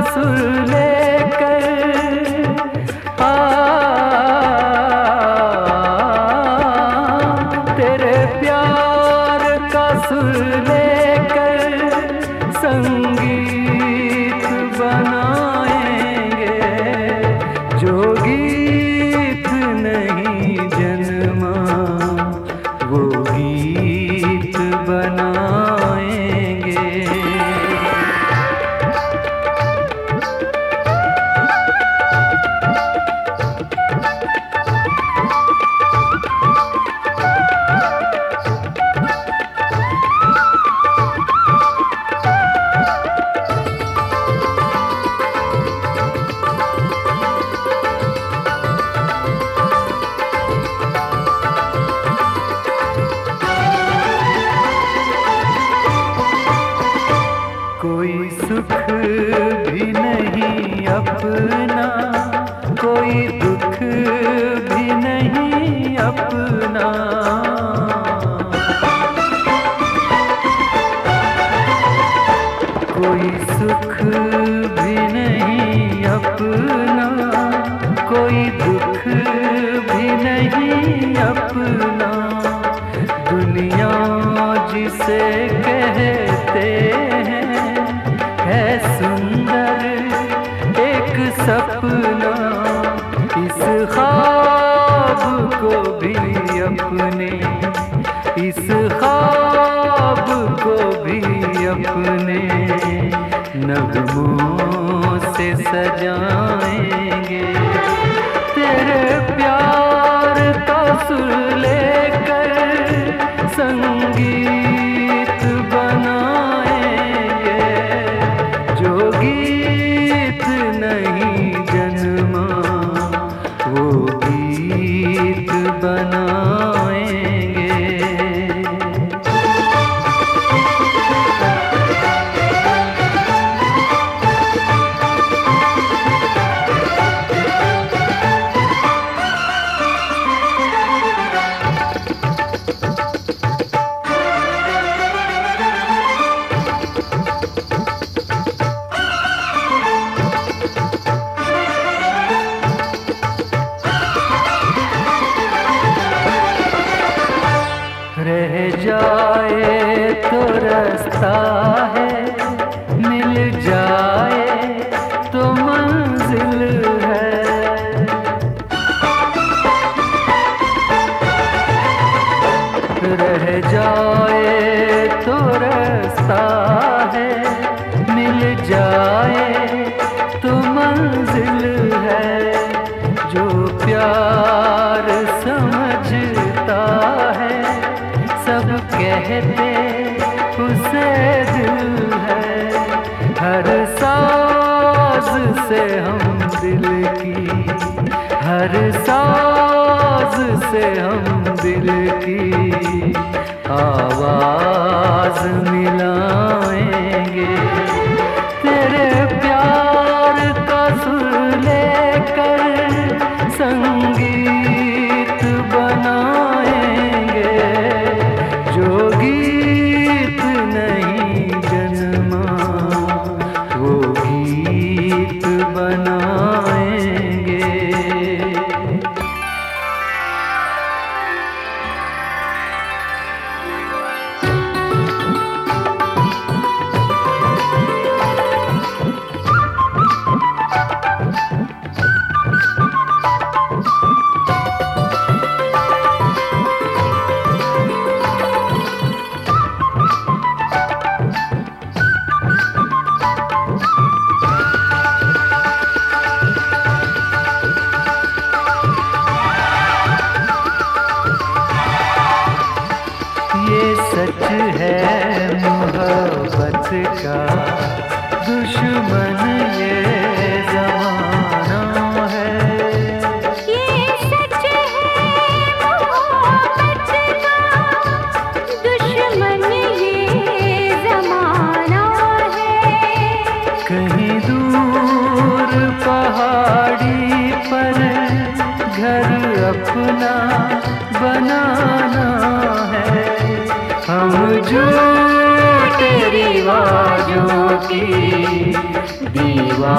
सुर लेकर तेरे प्यार का सुर लेकर संगीत बनाएंगे, जो गीत नहीं जन्मा वो गीत बनाएंगे। कोई सुख भी नहीं अपना, कोई दुख भी नहीं अपना। कोई सुख भी नहीं अपना, कोई दुख भी नहीं अपना। दुनिया जिसे कहते है सुंदर एक सपना, इस ख्वाब को भी अपने, इस ख्वाब को भी अपने नगमों से सजाएंगे। तेरे प्यार का सुर लेकर संगीत बनाएंगे, जो गीत नहीं जन्मा वो गीत बनाएंगे। रह जाए तो रास्ता है, मिल जाए तो मंजिल है। रह जाए तो रास्ता है, मिल जाए तो मंजिल है। जो प्यार समझता है सब कहते उसे दिल है। हर साज से हम दिल की, हर साज से हम दिल की आवाज मिलाएंगे। तेरे प्यार का सुर लेकर संगीत बनाएंगे, जो गीत नहीं जन्मा वो गीत बनाएंगे।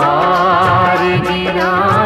हार गिरा